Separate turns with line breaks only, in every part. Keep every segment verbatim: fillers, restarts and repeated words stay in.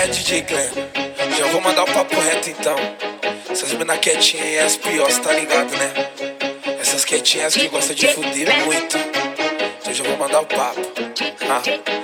D J Glenn, já vou mandar o papo reto então. Essas mina quietinhas e as piores, tá ligado, né? Essas quietinhas que gostam de fuder muito. Então já vou mandar o papo. Ah,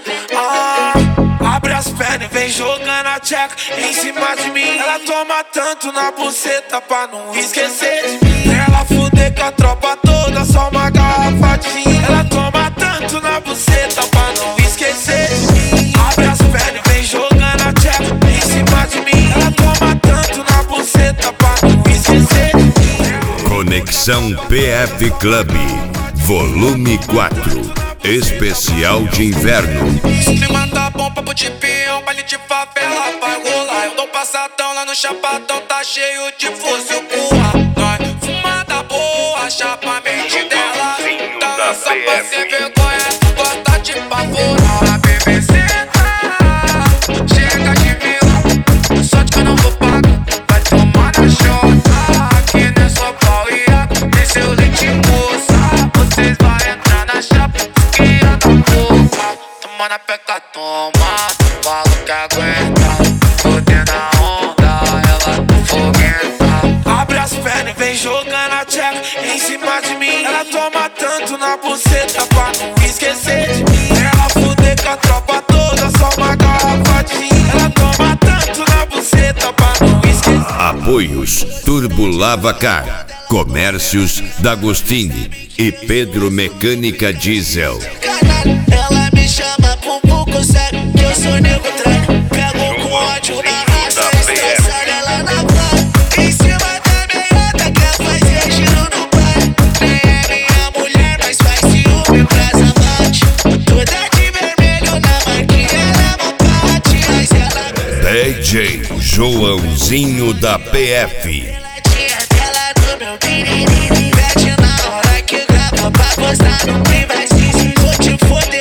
ah, abre as pernas e vem jogando a tcheca em cima de mim. Ela toma tanto na buceta pra não esquecer de mim. Ela fuder com a tropa toda, só uma garrafa de gin. Ela toma tanto na buceta pra não esquecer de mim. Abre as pernas e vem jogando a tcheca em cima de mim. Ela toma tanto na buceta pra não esquecer de mim.
Conexão P F Club, volume quatro, especial de inverno.
O clima tá bom pra botipião, baile de favela vai rolar. Eu dou passadão lá no chapadão, tá cheio de fuzil curra. Nós fumada boa, chapa a mente dela. Tá só pra ser vergonha, gosta de pavorar. A B B senta, chega de vila, só de que eu não vou pagar. Vai tomar na chota, aqui não é só pau e água. Tem seu leite moça, vocês vão entrar na chapa que anda boca. Toma na peca, toma, falo que aguenta. Fudendo a onda, ela tá foguenta. Abre as pernas e vem jogando a tcheca em cima de mim. Ela toma tanto na buceta pra não esquecer de mim. Ela fuder com a tropa toda, só uma garrafa de gin. Ela toma tanto na buceta pra não esquecer.
Apoios Turbo Lavacar, Comércios D'Agostini e Pedro Mecânica Diesel.
Ela me chama pra um pouco sério, que eu sou nego treino. Pego com ódio na raça, estressar ela na praia. Em cima da meiota, quer fazer giro no bar. Nem é minha mulher, mas faz ciúme pras amantes. Toda de vermelho na marquinha, ela é uma parte, mas ela...
D J Joãozinho da P F.
Ela no meu piriri, mete na hora que grava pra postar no privacy. Vou te foder.